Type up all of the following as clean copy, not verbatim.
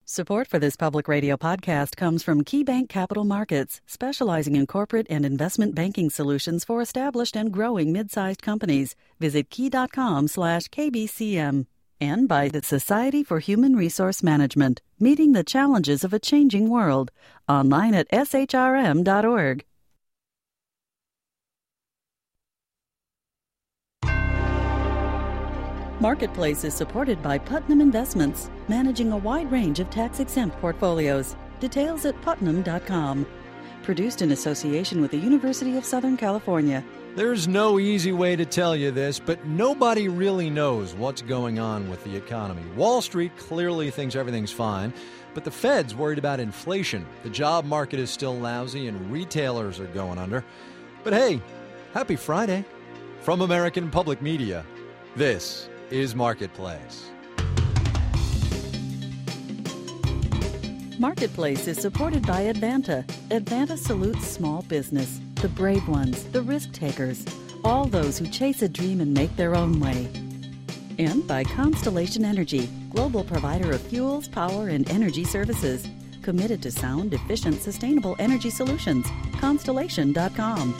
Support for this public radio podcast comes from KeyBank Capital Markets, specializing in corporate and investment banking solutions for established and growing mid-sized companies. Visit key.com/KBCM. And by the Society for Human Resource Management, meeting the challenges of a changing world. Online at shrm.org. Marketplace is supported by Putnam Investments, managing a wide range of tax-exempt portfolios. Details at putnam.com. Produced in association with the University of Southern California. There's no easy way to tell you this, but nobody really knows what's going on with the economy. Wall Street clearly thinks everything's fine, but the Fed's worried about inflation. The job market is still lousy and retailers are going under. But hey, happy Friday. From American Public Media, this is Marketplace. Marketplace is supported by Advanta. Advanta salutes small business, the brave ones, the risk takers, all those who chase a dream and make their own way. And by Constellation Energy, global provider of fuels, power, and energy services. Committed to sound, efficient, sustainable energy solutions. Constellation.com.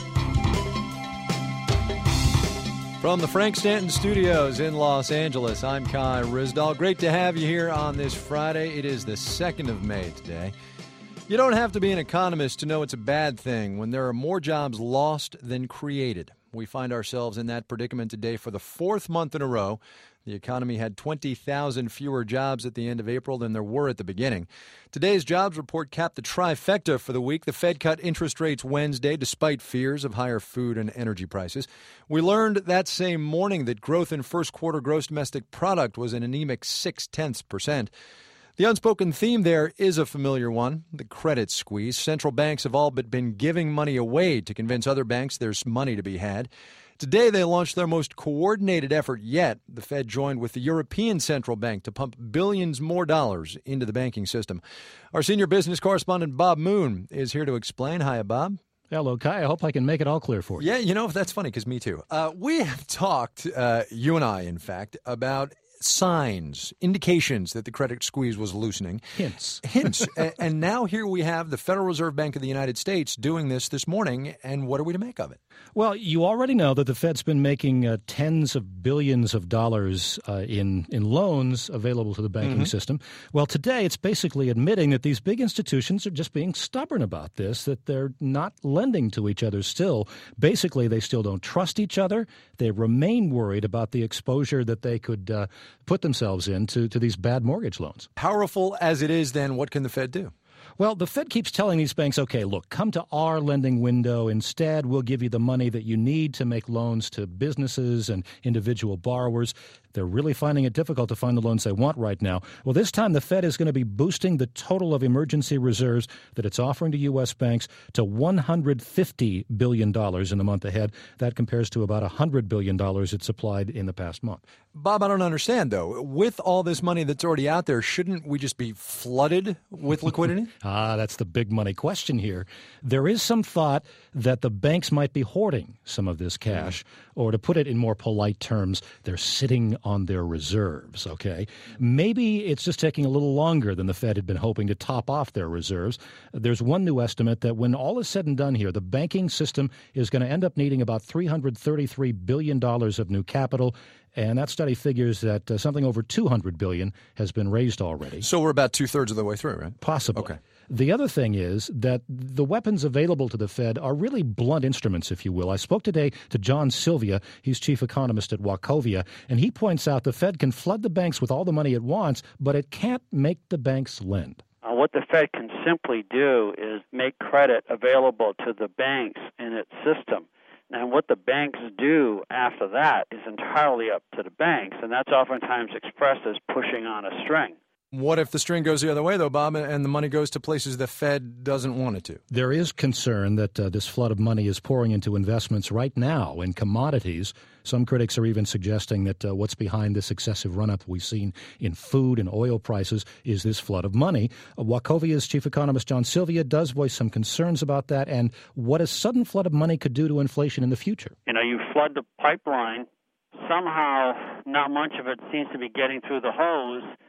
From the Frank Stanton Studios in Los Angeles, I'm Kai Ryssdal. Great to have you here on this Friday. It is the 2nd of May today. You don't have to be an economist to know it's a bad thing when there are more jobs lost than created. We find ourselves in that predicament today for the 4th month in a row. The economy had 20,000 fewer jobs at the end of April than there were at the beginning. Today's jobs report capped the trifecta for the week. The Fed cut interest rates Wednesday despite fears of higher food and energy prices. We learned that same morning that growth in first quarter gross domestic product was an anemic 0.6%. The unspoken theme there is a familiar one, the credit squeeze. Central banks have all but been giving money away to convince other banks there's money to be had. Today, they launched their most coordinated effort yet. The Fed joined with the European Central Bank to pump billions more dollars into the banking system. Our senior business correspondent, Bob Moon, is here to explain. Hiya, Bob. Hello, Kai. I hope I can make it all clear for you. Yeah, you know, that's funny because me too. We have talked, you and I, in fact, about signs, indications that the credit squeeze was loosening. Hints. And now here we have the Federal Reserve Bank of the United States doing this morning. And what are we to make of it? Well, you already know that the Fed's been making tens of billions of dollars in loans available to the banking system. Well, today it's basically admitting that these big institutions are just being stubborn about this, that they're not lending to each other still. Basically, they still don't trust each other. They remain worried about the exposure that they could put themselves into these bad mortgage loans. Powerful as it is, then, what can the Fed do? Well, the Fed keeps telling these banks, okay, look, come to our lending window. Instead, we'll give you the money that you need to make loans to businesses and individual borrowers. They're really finding it difficult to find the loans they want right now. Well, this time the Fed is going to be boosting the total of emergency reserves that it's offering to U.S. banks to $150 billion in the month ahead. That compares to about $100 billion it supplied in the past month. Bob, I don't understand, though. With all this money that's already out there, shouldn't we just be flooded with liquidity? That's the big money question here. There is some thought that the banks might be hoarding some of this cash, or to put it in more polite terms, they're sitting on their reserves, okay? Maybe it's just taking a little longer than the Fed had been hoping to top off their reserves. There's one new estimate that when all is said and done here, the banking system is going to end up needing about $333 billion of new capital. And that study figures that something over $200 billion has been raised already. So we're about two-thirds of the way through, right? Possibly. Okay. The other thing is that the weapons available to the Fed are really blunt instruments, if you will. I spoke today to John Sylvia. He's chief economist at Wachovia, and he points out the Fed can flood the banks with all the money it wants, but it can't make the banks lend. What the Fed can simply do is make credit available to the banks in its system. And what the banks do after that is entirely up to the banks, and that's oftentimes expressed as pushing on a string. What if the string goes the other way, though, Bob, and the money goes to places the Fed doesn't want it to? There is concern that this flood of money is pouring into investments right now in commodities. Some critics are even suggesting that what's behind this excessive run-up we've seen in food and oil prices is this flood of money. Wachovia's chief economist John Sylvia does voice some concerns about that and what a sudden flood of money could do to inflation in the future. You know, you flood the pipeline, somehow not much of it seems to be getting through the hose,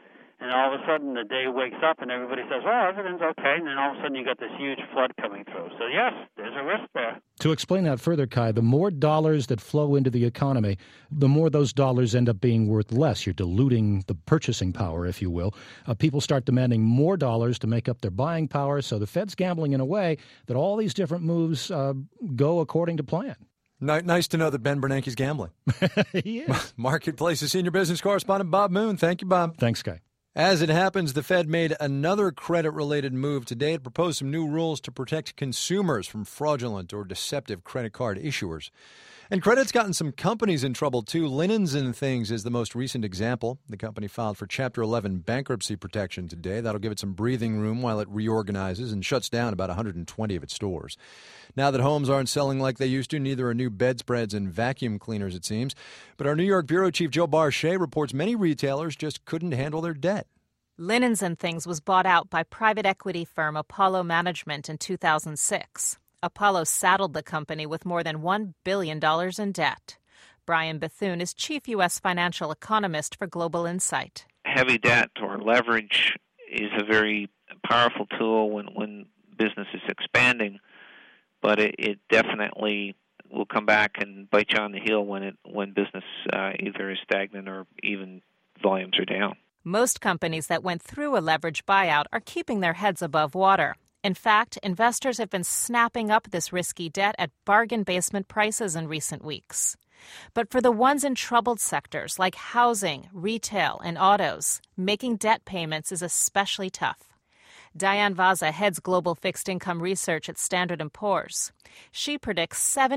and all of a sudden the day wakes up and everybody says, "Oh, everything's okay," and then all of a sudden you got this huge flood coming through. So yes, there's a risk there. To explain that further, Kai, the more dollars that flow into the economy, the more those dollars end up being worth less. You're diluting the purchasing power, if you will. People start demanding more dollars to make up their buying power, so the Fed's gambling in a way that all these different moves go according to plan. Nice to know that Ben Bernanke's gambling. He is. Marketplace's senior business correspondent Bob Moon. Thank you, Bob. Thanks, Kai. As it happens, the Fed made another credit-related move today. It proposed some new rules to protect consumers from fraudulent or deceptive credit card issuers. And credit's gotten some companies in trouble, too. Linens and Things is the most recent example. The company filed for Chapter 11 bankruptcy protection today. That'll give it some breathing room while it reorganizes and shuts down about 120 of its stores. Now that homes aren't selling like they used to, neither are new bedspreads and vacuum cleaners, it seems. But our New York bureau chief Joe Barchet reports many retailers just couldn't handle their debt. Linens and Things was bought out by private equity firm Apollo Management in 2006. Apollo saddled the company with more than $1 billion in debt. Brian Bethune is chief U.S. financial economist for Global Insight. Heavy debt or leverage is a very powerful tool when business is expanding, but it definitely will come back and bite you on the heel when business either is stagnant or even volumes are down. Most companies that went through a leverage buyout are keeping their heads above water. In fact, investors have been snapping up this risky debt at bargain basement prices in recent weeks. But for the ones in troubled sectors like housing, retail, and autos, making debt payments is especially tough. Diane Vaza heads global fixed income research at Standard & Poor's. She predicts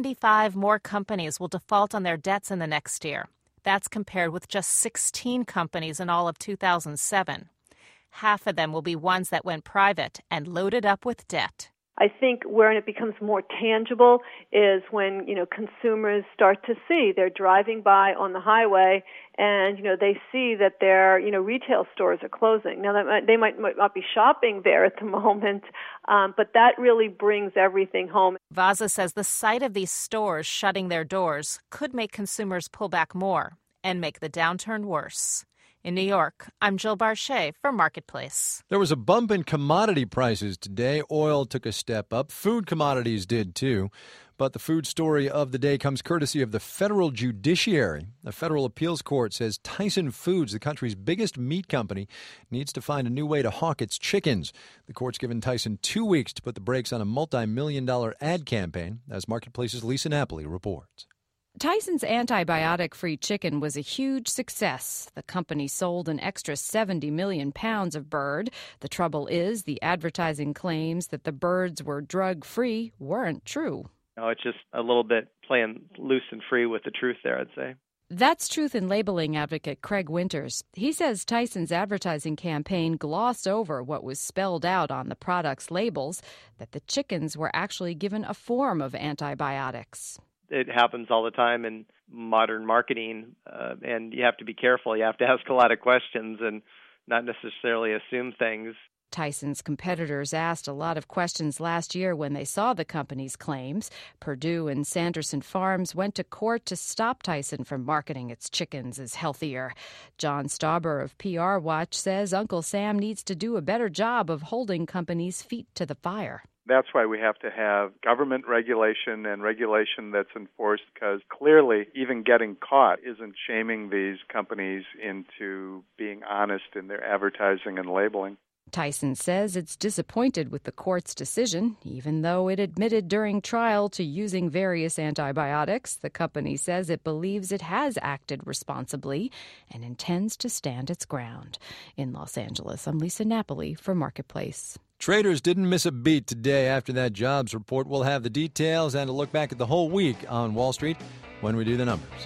75 more companies will default on their debts in the next year. That's compared with just 16 companies in all of 2007. Half of them will be ones that went private and loaded up with debt. I think where it becomes more tangible is when, consumers start to see they're driving by on the highway and, they see that their, retail stores are closing. Now, they might not be shopping there at the moment, but that really brings everything home. Vaza says the sight of these stores shutting their doors could make consumers pull back more and make the downturn worse. In New York, I'm Jill Barchet for Marketplace. There was a bump in commodity prices today. Oil took a step up. Food commodities did, too. But the food story of the day comes courtesy of the federal judiciary. A federal appeals court says Tyson Foods, the country's biggest meat company, needs to find a new way to hawk its chickens. The court's given Tyson 2 weeks to put the brakes on a multi-million-dollar ad campaign, as Marketplace's Lisa Napoli reports. Tyson's antibiotic-free chicken was a huge success. The company sold an extra 70 million pounds of bird. The trouble is the advertising claims that the birds were drug-free weren't true. It's just a little bit playing loose and free with the truth there, I'd say. That's truth in labeling advocate Craig Winters. He says Tyson's advertising campaign glossed over what was spelled out on the product's labels, that the chickens were actually given a form of antibiotics. It happens all the time in modern marketing, and you have to be careful. You have to ask a lot of questions and not necessarily assume things. Tyson's competitors asked a lot of questions last year when they saw the company's claims. Purdue and Sanderson Farms went to court to stop Tyson from marketing its chickens as healthier. John Stauber of PR Watch says Uncle Sam needs to do a better job of holding companies' feet to the fire. That's why we have to have government regulation and regulation that's enforced, because clearly even getting caught isn't shaming these companies into being honest in their advertising and labeling. Tyson says it's disappointed with the court's decision. Even though it admitted during trial to using various antibiotics, the company says it believes it has acted responsibly and intends to stand its ground. In Los Angeles, I'm Lisa Napoli for Marketplace. Traders didn't miss a beat today after that jobs report. We'll have the details and a look back at the whole week on Wall Street when we do the numbers.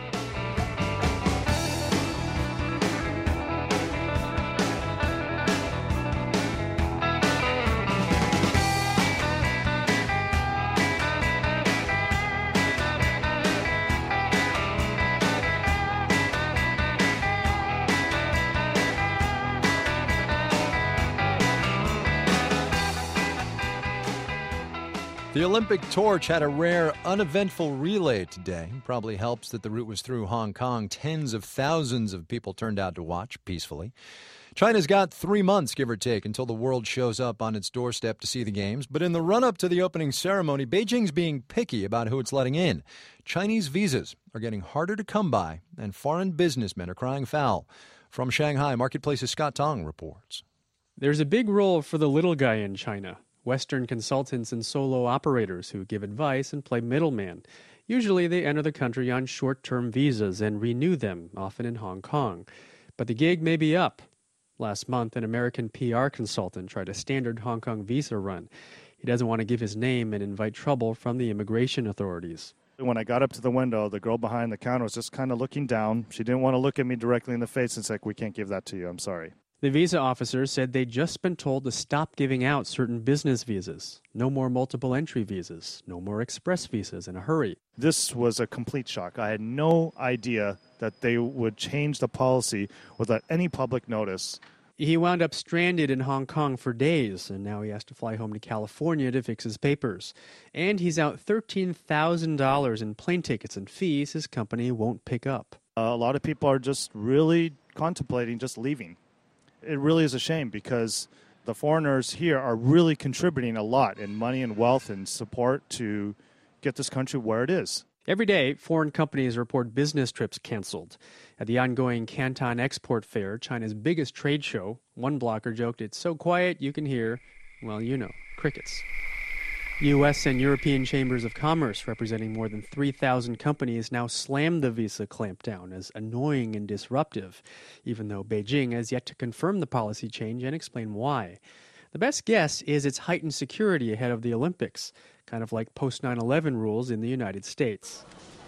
The Olympic torch had a rare, uneventful relay today. Probably helps that the route was through Hong Kong. Tens of thousands of people turned out to watch peacefully. China's got 3 months, give or take, until the world shows up on its doorstep to see the games. But in the run-up to the opening ceremony, Beijing's being picky about who it's letting in. Chinese visas are getting harder to come by, and foreign businessmen are crying foul. From Shanghai, Marketplace's Scott Tong reports. There's a big role for the little guy in China. Western consultants and solo operators who give advice and play middleman. Usually they enter the country on short-term visas and renew them, often in Hong Kong. But the gig may be up. Last month, an American PR consultant tried a standard Hong Kong visa run. He doesn't want to give his name and invite trouble from the immigration authorities. When I got up to the window, the girl behind the counter was just kind of looking down. She didn't want to look at me directly in the face and say, "We can't give that to you, I'm sorry." The visa officer said they'd just been told to stop giving out certain business visas. No more multiple entry visas. No more express visas in a hurry. This was a complete shock. I had no idea that they would change the policy without any public notice. He wound up stranded in Hong Kong for days, and now he has to fly home to California to fix his papers. And he's out $13,000 in plane tickets and fees his company won't pick up. A lot of people are just really contemplating just leaving. It really is a shame because the foreigners here are really contributing a lot in money and wealth and support to get this country where it is. Every day, foreign companies report business trips canceled. At the ongoing Canton Export Fair, China's biggest trade show, one blogger joked it's so quiet you can hear, well, you know, crickets. U.S. and European chambers of commerce, representing more than 3,000 companies, now slam the visa clampdown as annoying and disruptive, even though Beijing has yet to confirm the policy change and explain why. The best guess is its heightened security ahead of the Olympics, kind of like post-9/11 rules in the United States.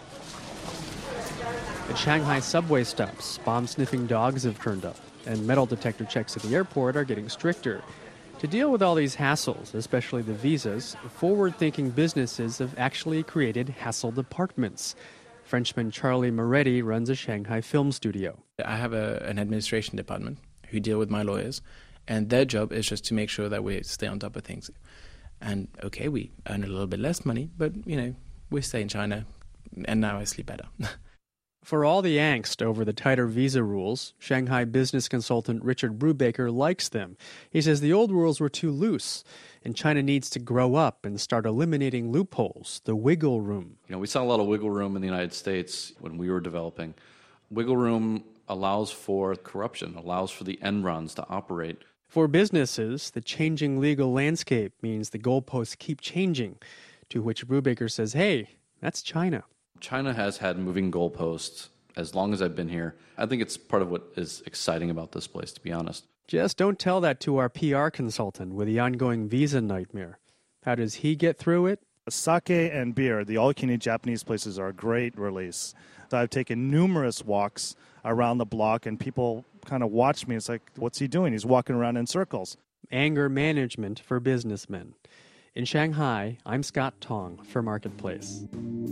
At Shanghai subway stops, bomb-sniffing dogs have turned up, and metal detector checks at the airport are getting stricter. To deal with all these hassles, especially the visas, forward-thinking businesses have actually created hassle departments. Frenchman Charlie Moretti runs a Shanghai film studio. I have an administration department who deal with my lawyers, and their job is just to make sure that we stay on top of things. And okay, we earn a little bit less money, but, you know, we stay in China, and now I sleep better. For all the angst over the tighter visa rules, Shanghai business consultant Richard Brubaker likes them. He says the old rules were too loose, and China needs to grow up and start eliminating loopholes, the wiggle room. You know, we saw a lot of wiggle room in the United States when we were developing. Wiggle room allows for corruption, allows for the end runs to operate. For businesses, the changing legal landscape means the goalposts keep changing, to which Brubaker says, hey, that's China. China has had moving goalposts as long as I've been here. I think it's part of what is exciting about this place, to be honest. Just don't tell that to our PR consultant with the ongoing visa nightmare. How does he get through it? Sake and beer, the all-you-can-eat Japanese places, are a great release. So I've taken numerous walks around the block, and people kind of watch me. It's like, what's he doing? He's walking around in circles. Anger management for businessmen. In Shanghai, I'm Scott Tong for Marketplace.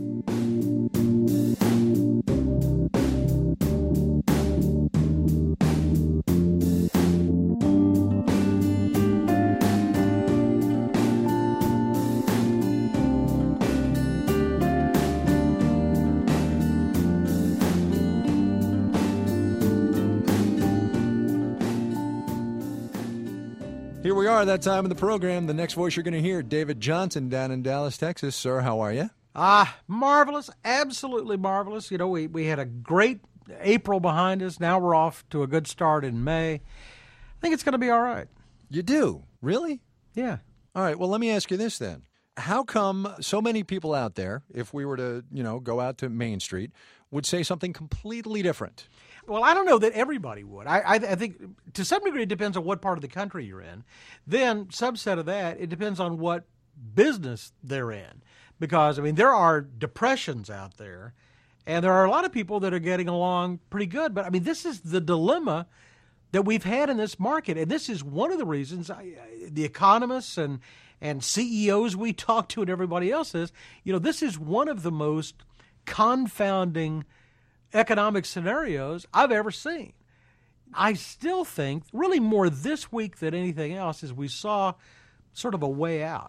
Here we are, that time of the program. The next voice you're going to hear, David Johnson down in Dallas, Texas. Sir, how are you? Marvelous, absolutely marvelous. You know, we had a great April behind us. Now we're off to a good start in May. I think it's going to be all right. You do? Really? Yeah. All right, well, let me ask you this then. How come so many people out there, if we were to, go out to Main Street, would say something completely different? Well, I don't know that everybody would. I think to some degree it depends on what part of the country you're in. Then, subset of that, it depends on what business they're in. Because, there are depressions out there, and there are a lot of people that are getting along pretty good. But, this is the dilemma that we've had in this market. And this is one of the reasons the economists and CEOs we talk to and everybody else is, this is one of the most confounding economic scenarios I've ever seen. I still think, really more this week than anything else, is we saw sort of a way out.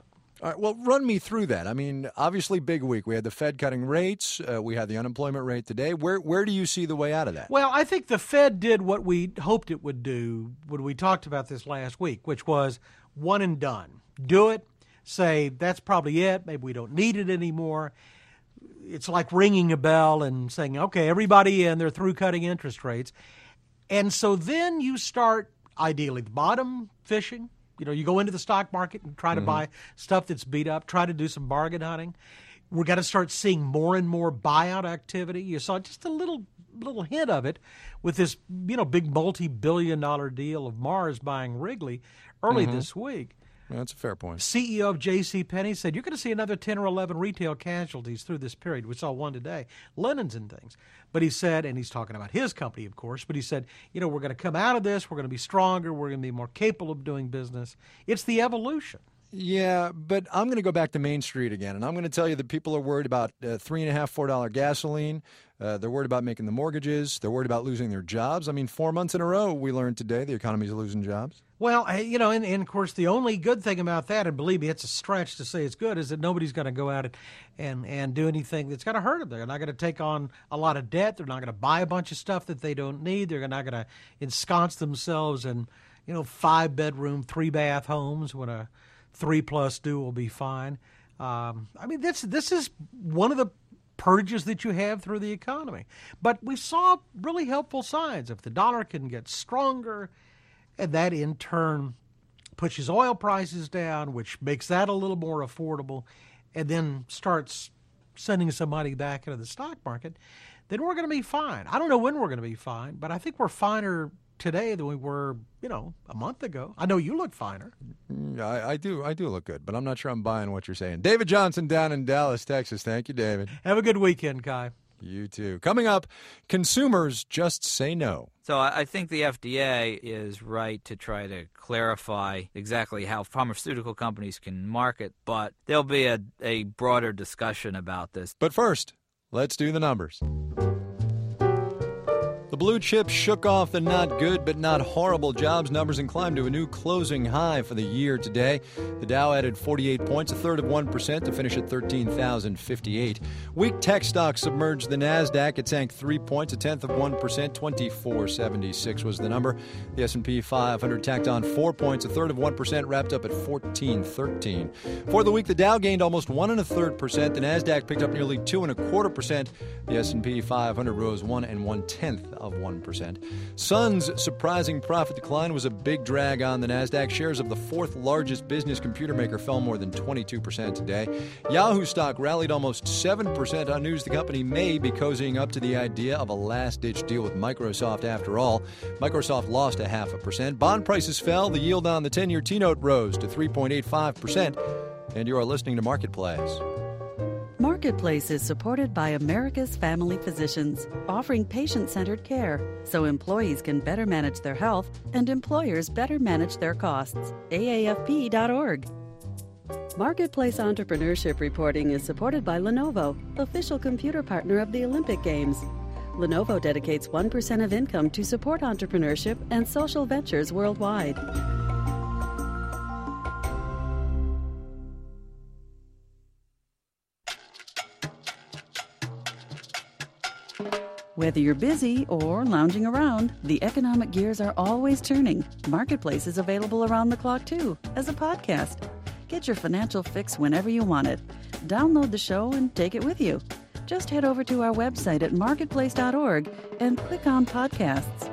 All right, well, run me through that. I mean, obviously, big week. We had the Fed cutting rates. We had the unemployment rate today. Where do you see the way out of that? Well, I think the Fed did what we hoped it would do when we talked about this last week, which was one and done. Do it, say that's probably it. Maybe we don't need it anymore. It's like ringing a bell and saying, okay, everybody in, they're through cutting interest rates. And so then you start, ideally, the bottom fishing. You know, you go into the stock market and try to buy stuff that's beat up, try to do some bargain hunting. We're going to start seeing more and more buyout activity. You saw just a little hint of it with this, big multi-billion-dollar deal of Mars buying Wrigley early this week. Yeah, that's a fair point. CEO of JCPenney said you're going to see another 10 or 11 retail casualties through this period. We saw one today, linens and things. But he said, and he's talking about his company, of course, but he said, we're going to come out of this. We're going to be stronger. We're going to be more capable of doing business. It's the evolution. Yeah, but I'm going to go back to Main Street again, and I'm going to tell you that people are worried about $3.50, $4 gasoline. They're worried about making the mortgages. They're worried about losing their jobs. I mean, 4 months in a row, we learned today the economy's losing jobs. Well, and of course, the only good thing about that, and believe me, it's a stretch to say it's good, is that nobody's going to go out and do anything that's going to hurt them. They're not going to take on a lot of debt. They're not going to buy a bunch of stuff that they don't need. They're not going to ensconce themselves in, 5-bedroom, 3-bath homes when a 3+ due will be fine. This is one of the purges that you have through the economy. But we saw really helpful signs. If the dollar can get stronger, and that in turn pushes oil prices down, which makes that a little more affordable, and then starts sending some money back into the stock market, then we're going to be fine. I don't know when we're going to be fine, but I think we're finer today than we were, a month ago. I know you look finer. I do look good, but I'm not sure I'm buying what you're saying. David Johnson down in Dallas, Texas. Thank you, David. Have a good weekend, Kai. You too. Coming up, consumers just say no. So I think the FDA is right to try to clarify exactly how pharmaceutical companies can market, but there'll be a broader discussion about this. But first, let's do the numbers. The blue chips shook off the not good but not horrible jobs numbers and climbed to a new closing high for the year today. The Dow added 48 points, 1/3% to finish at 13,058. Weak tech stocks submerged the NASDAQ. It sank 3 points, 1/10%, 2476 was the number. The S&P 500 tacked on 4 points, 1/3%, wrapped up at 1413. For the week, the Dow gained almost 1 1/3%. The NASDAQ picked up nearly 2 1/4%. The S&P 500 rose 1 1/10%. Sun's surprising profit decline was a big drag on the NASDAQ. Shares of the fourth largest business computer maker fell more than 22% today. Yahoo stock rallied almost 7% on news the company may be cozying up to the idea of a last-ditch deal with Microsoft after all. Microsoft lost 0.5%. Bond prices fell. The yield on the 10-year T-note rose to 3.85%. And you are listening to Marketplace. Marketplace is supported by America's Family Physicians, offering patient-centered care so employees can better manage their health and employers better manage their costs. AAFP.org. Marketplace entrepreneurship reporting is supported by Lenovo, official computer partner of the Olympic Games. Lenovo dedicates 1% of income to support entrepreneurship and social ventures worldwide. Whether you're busy or lounging around, the economic gears are always turning. Marketplace is available around the clock, too, as a podcast. Get your financial fix whenever you want it. Download the show and take it with you. Just head over to our website at marketplace.org and click on podcasts.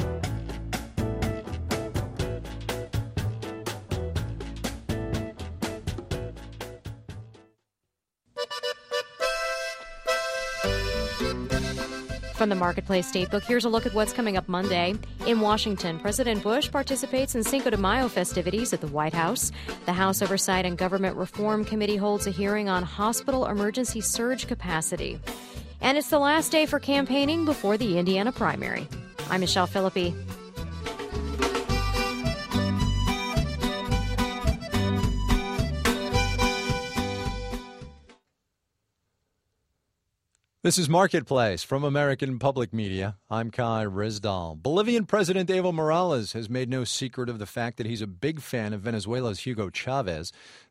From the Marketplace Statebook, here's a look at what's coming up Monday. In Washington, President Bush participates in Cinco de Mayo festivities at the White House. The House Oversight and Government Reform Committee holds a hearing on hospital emergency surge capacity. And it's the last day for campaigning before the Indiana primary. I'm Michelle Philippi. This is Marketplace from American Public Media. I'm Kai Ryssdal. Bolivian President Evo Morales has made no secret of the fact that he's a big fan of Venezuela's Hugo Chavez.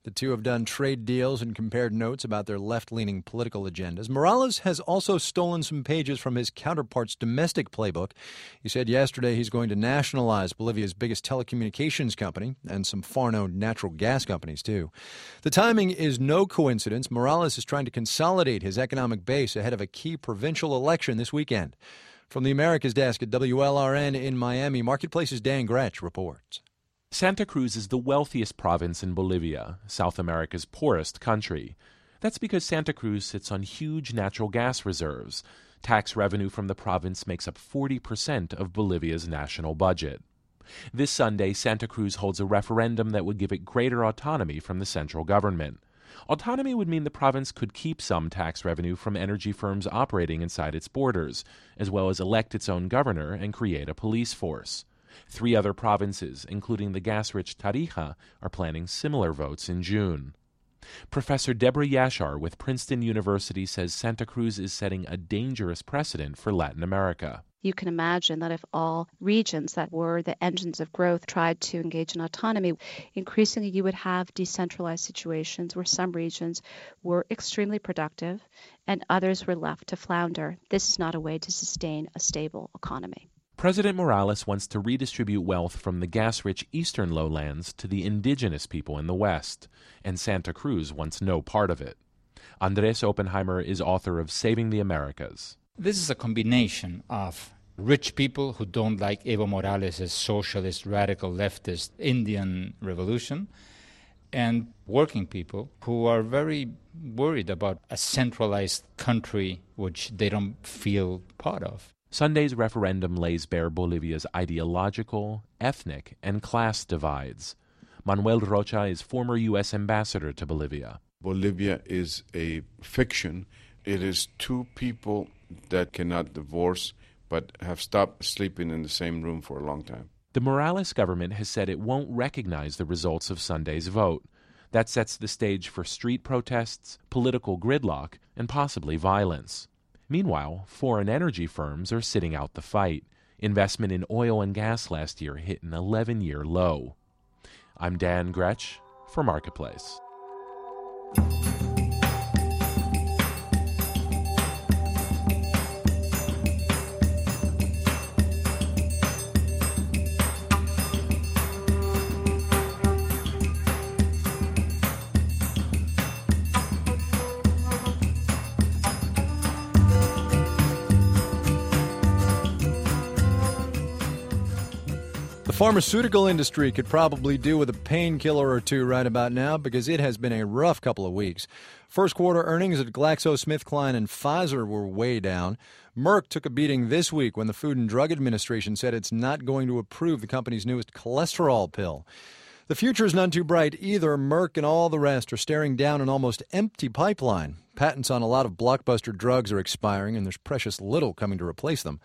The two have done trade deals and compared notes about their left-leaning political agendas. Morales has also stolen some pages from his counterpart's domestic playbook. He said yesterday he's going to nationalize Bolivia's biggest telecommunications company and some foreign-owned natural gas companies, too. The timing is no coincidence. Morales is trying to consolidate his economic base ahead of a key provincial election this weekend. From the Americas desk at WLRN in Miami, Marketplace's Dan Gretsch reports. Santa Cruz is the wealthiest province in Bolivia, South America's poorest country. That's because Santa Cruz sits on huge natural gas reserves. Tax revenue from the province makes up 40% of Bolivia's national budget. This Sunday, Santa Cruz holds a referendum that would give it greater autonomy from the central government. Autonomy would mean the province could keep some tax revenue from energy firms operating inside its borders, as well as elect its own governor and create a police force. 3 other provinces, including the gas-rich Tarija, are planning similar votes in June. Professor Deborah Yashar with Princeton University says Santa Cruz is setting a dangerous precedent for Latin America. You can imagine that if all regions that were the engines of growth tried to engage in autonomy, increasingly you would have decentralized situations where some regions were extremely productive and others were left to flounder. This is not a way to sustain a stable economy. President Morales wants to redistribute wealth from the gas-rich eastern lowlands to the indigenous people in the west, and Santa Cruz wants no part of it. Andres Oppenheimer is author of Saving the Americas. This is a combination of rich people who don't like Evo Morales' socialist, radical, leftist Indian revolution, and working people who are very worried about a centralized country which they don't feel part of. Sunday's referendum lays bare Bolivia's ideological, ethnic, and class divides. Manuel Rocha is former U.S. ambassador to Bolivia. Bolivia is a fiction. It is two people that cannot divorce but have stopped sleeping in the same room for a long time. The Morales government has said it won't recognize the results of Sunday's vote. That sets the stage for street protests, political gridlock, and possibly violence. Meanwhile, foreign energy firms are sitting out the fight. Investment in oil and gas last year hit an 11-year low. I'm Dan Gretsch for Marketplace. The pharmaceutical industry could probably do with a painkiller or two right about now because it has been a rough couple of weeks. First quarter earnings at GlaxoSmithKline and Pfizer were way down. Merck took a beating this week when the Food and Drug Administration said it's not going to approve the company's newest cholesterol pill. The future is none too bright either. Merck and all the rest are staring down an almost empty pipeline. Patents on a lot of blockbuster drugs are expiring, and there's precious little coming to replace them.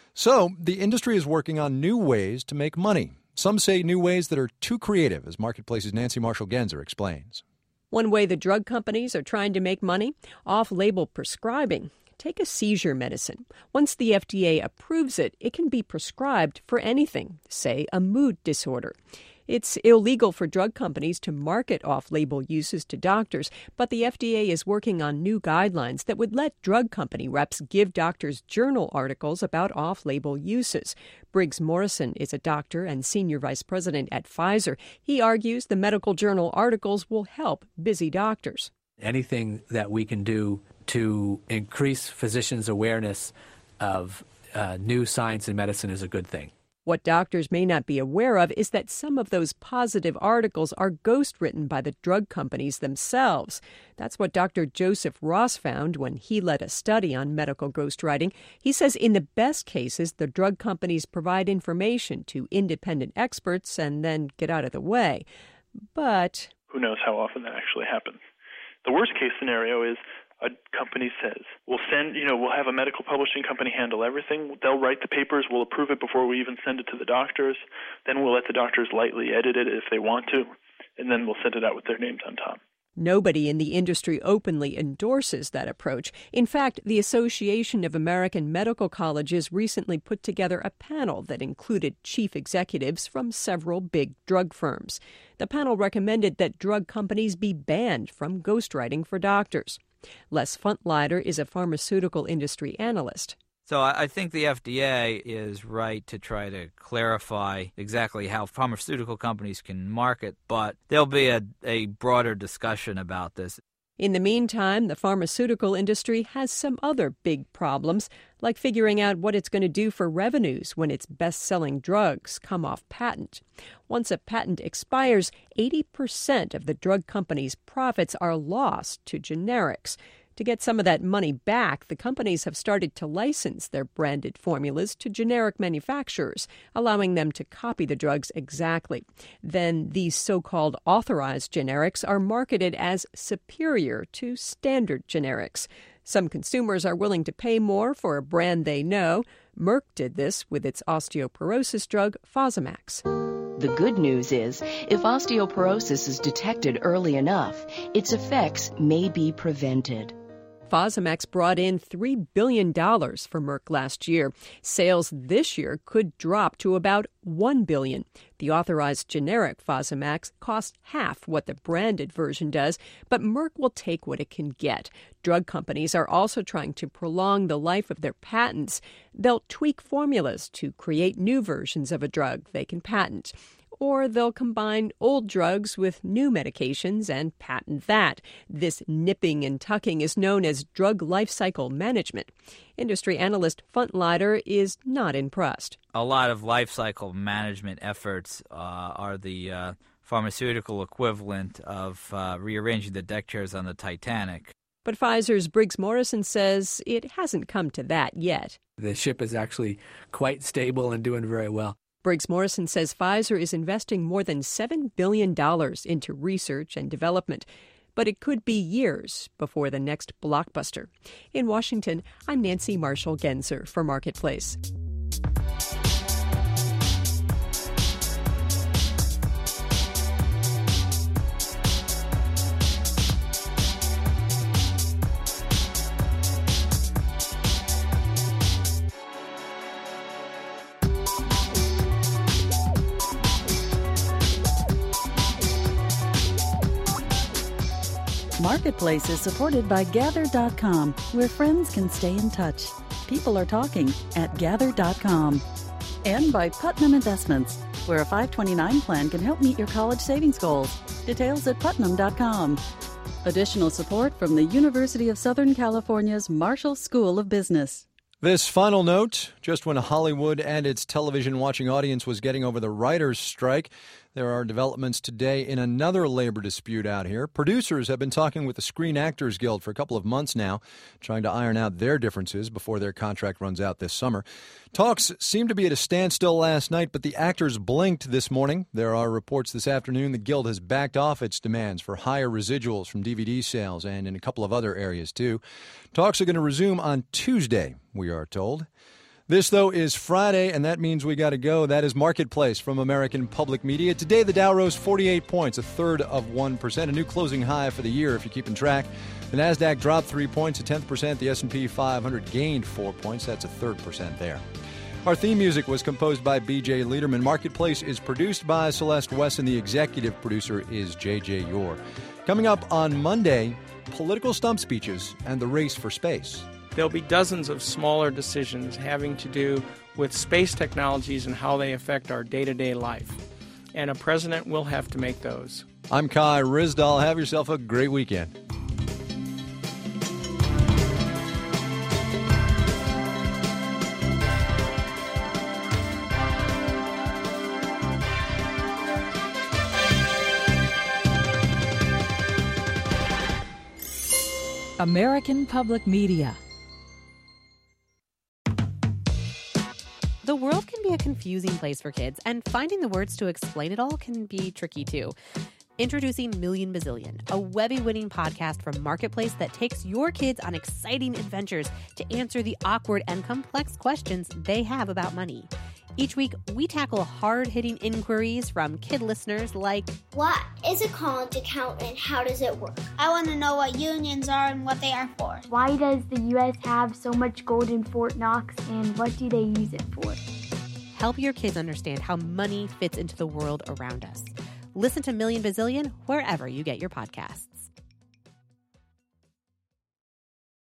So the industry is working on new ways to make money. Some say new ways that are too creative, as Marketplace's Nancy Marshall-Genzer explains. One way the drug companies are trying to make money, off-label prescribing. Take a seizure medicine. Once the FDA approves it, it can be prescribed for anything, say a mood disorder. It's illegal for drug companies to market off-label uses to doctors, but the FDA is working on new guidelines that would let drug company reps give doctors journal articles about off-label uses. Briggs Morrison is a doctor and senior vice president at Pfizer. He argues the medical journal articles will help busy doctors. Anything that we can do to increase physicians' awareness of new science in medicine is a good thing. What doctors may not be aware of is that some of those positive articles are ghost-written by the drug companies themselves. That's what Dr. Joseph Ross found when he led a study on medical ghostwriting. He says in the best cases, the drug companies provide information to independent experts and then get out of the way. But who knows how often that actually happens. The worst-case scenario is a company says, we'll have a medical publishing company handle everything. They'll write the papers, we'll approve it before we even send it to the doctors. Then we'll let the doctors lightly edit it if they want to, and then we'll send it out with their names on top. Nobody in the industry openly endorses that approach. In fact, the Association of American Medical Colleges recently put together a panel that included chief executives from several big drug firms. The panel recommended that drug companies be banned from ghostwriting for doctors. Les Funtleider is a pharmaceutical industry analyst. So I think the FDA is right to try to clarify exactly how pharmaceutical companies can market, but there'll be a broader discussion about this. In the meantime, the pharmaceutical industry has some other big problems, like figuring out what it's going to do for revenues when its best-selling drugs come off patent. Once a patent expires, 80% of the drug company's profits are lost to generics. To get some of that money back, the companies have started to license their branded formulas to generic manufacturers, allowing them to copy the drugs exactly. Then these so-called authorized generics are marketed as superior to standard generics. Some consumers are willing to pay more for a brand they know. Merck did this with its osteoporosis drug, Fosamax. The good news is, if osteoporosis is detected early enough, its effects may be prevented. Fosamax brought in $3 billion for Merck last year. Sales this year could drop to about $1 billion. The authorized generic Fosamax costs half what the branded version does, but Merck will take what it can get. Drug companies are also trying to prolong the life of their patents. They'll tweak formulas to create new versions of a drug they can patent. Or they'll combine old drugs with new medications and patent that. This nipping and tucking is known as drug life cycle management. Industry analyst Funtleider is not impressed. A lot of life cycle management efforts are the pharmaceutical equivalent of rearranging the deck chairs on the Titanic. But Pfizer's Briggs Morrison says it hasn't come to that yet. The ship is actually quite stable and doing very well. Briggs Morrison says Pfizer is investing more than $7 billion into research and development, but it could be years before the next blockbuster. In Washington, I'm Nancy Marshall-Genzer for Marketplace. Marketplace is supported by Gather.com, where friends can stay in touch. People are talking at Gather.com. And by Putnam Investments, where a 529 plan can help meet your college savings goals. Details at Putnam.com. Additional support from the University of Southern California's Marshall School of Business. This final note, just when Hollywood and its television-watching audience was getting over the writers' strike, there are developments today in another labor dispute out here. Producers have been talking with the Screen Actors Guild for a couple of months now, trying to iron out their differences before their contract runs out this summer. Talks seemed to be at a standstill last night, but the actors blinked this morning. There are reports this afternoon the Guild has backed off its demands for higher residuals from DVD sales and in a couple of other areas, too. Talks are going to resume on Tuesday, we are told. This, though, is Friday, and that means we got to go. That is Marketplace from American Public Media. Today, the Dow rose 48 points, a third of 1%, a new closing high for the year, if you're keeping track. The Nasdaq dropped 3 points, a 10%. The S&P 500 gained 4 points. That's a third percent there. Our theme music was composed by B.J. Liederman. Marketplace is produced by Celeste Wesson. The executive producer is J.J. Yore. Coming up on Monday, political stump speeches and the race for space. There'll be dozens of smaller decisions having to do with space technologies and how they affect our day-to-day life. And a president will have to make those. I'm Kai Ryssdal. Have yourself a great weekend. American Public Media. The world can be a confusing place for kids, and finding the words to explain it all can be tricky too. Introducing Million Bazillion, a Webby-winning podcast from Marketplace that takes your kids on exciting adventures to answer the awkward and complex questions they have about money. Each week, we tackle hard-hitting inquiries from kid listeners like, what is a college account and how does it work? I want to know what unions are and what they are for. Why does the U.S. have so much gold in Fort Knox and what do they use it for? Help your kids understand how money fits into the world around us. Listen to Million Bazillion wherever you get your podcasts.